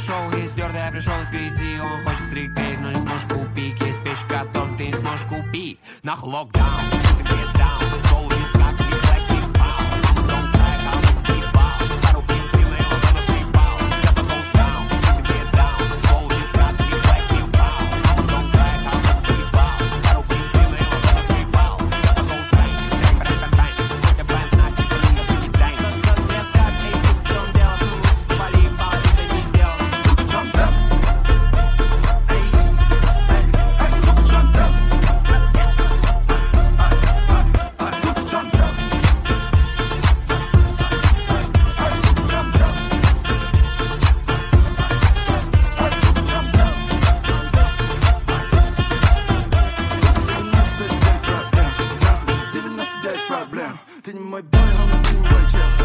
пришел из дёрда, я пришел из грязи. Он хочет стрикейт, но не сможешь купить. Есть вещи, которых ты не сможешь купить. Нах локдаун, ты get down. Соул из как и black и power. Mama don't cry, how you keep out. Пару пин, филей, но надо припал. Я goes down, ты get down. Соул из как и black и power. Mama don't cry, how you keep out. Пару пин, филей, но надо припал. Я goes down, дай, брат, хотя план знать, типа не будет дай. Не скажешь, эй, сука, в чем дело? Ты лучше свали, ебал, если не сделал. В чем дело? Эй, сука, в чем дело? Ты не мой бой, но ты не мой чел.